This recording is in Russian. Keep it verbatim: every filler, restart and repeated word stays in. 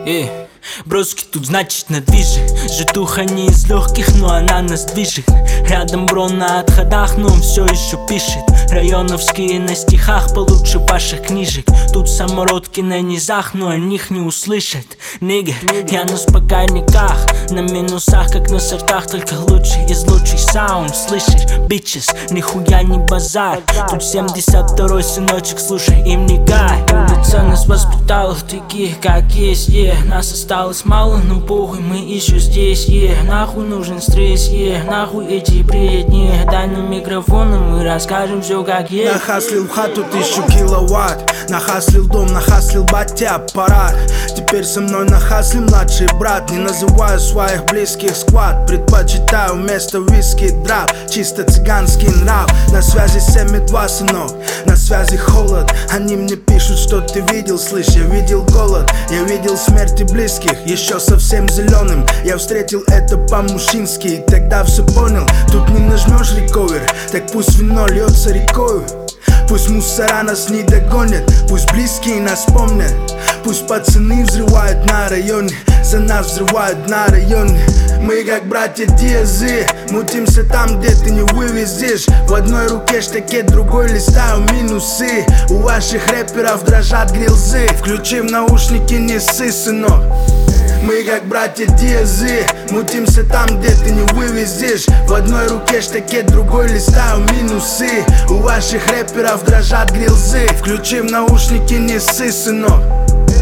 Эй, броски тут значит на движе. Житуха не из легких, но она нас движет. Рядом бро на отходах, но он все еще пишет. Районовские на стихах получше ваших книжек. Тут самородки на низах, но о них не услышат. Нигер, я на спокойниках, на минусах, как на сортах. Только лучший из лучших саунд, слышишь? Бичес, нихуя не базар. Тут семьдесят второй сыночек, слушай, им не гай. Улица нас воспитала таких, как есть, yeah. Нас осталось мало, но похуй, мы еще здесь, yeah. Нахуй нужен стресс, yeah. Нахуй эти бредни. Дай нам микрофон, и мы расскажем все как есть. Нахаслил хату тысячу киловатт, нахаслил дом, нахаслил батя аппарат. Теперь со мной нахаслил младший брат. Не называю своих близких сквад, предпочитаю вместо виски драп. Чисто цыганский нрав. На связи семь и два, сынок, на связи холод. Они мне пишут, что ты видел, слышь, я видел голод. Я видел смерти близких, еще совсем зеленым. Я встретил это по-мужчински, и тогда все понял. Тут не нажмешь рековер, так пусть вино льется рекою. Пусть мусора нас не догонят, пусть близкие нас помнят. Пусть пацаны взрывают на районе, за нас взрывают на районе. Мы как братья Диазы, мутимся там, где ты не вывезешь. В одной руке штакет, другой листаю минусы. У ваших рэперов дрожат грилзы. Включи в наушники, не ссы, сынок. Мы как братья Диазы, мутимся там, где ты не вывезешь. В одной руке штакет, другой листаю минусы. У ваших рэперов дрожат грилзы. Включи в наушники, не ссы, сынок.